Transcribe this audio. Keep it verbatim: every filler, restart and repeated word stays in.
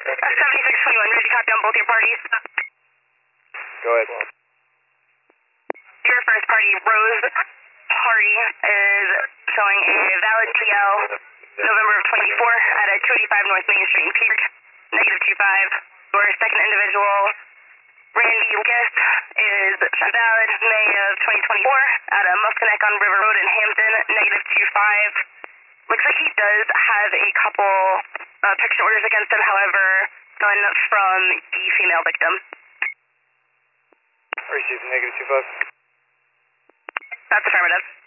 seventy-six twenty-one, ready to copy on both your parties. Go ahead. Your first party, Rose Party, is showing a valid T L November of twenty-four at a two eighty-five North Main Street in Peak, negative two five. Your second individual, Randy Lucas, is valid May of twenty twenty-four at a Muscanac on River Road in Hampton, negative two five. Looks like he does have a couple uh, protection orders against him, however, none from the female victim. Received negative two five. That's affirmative.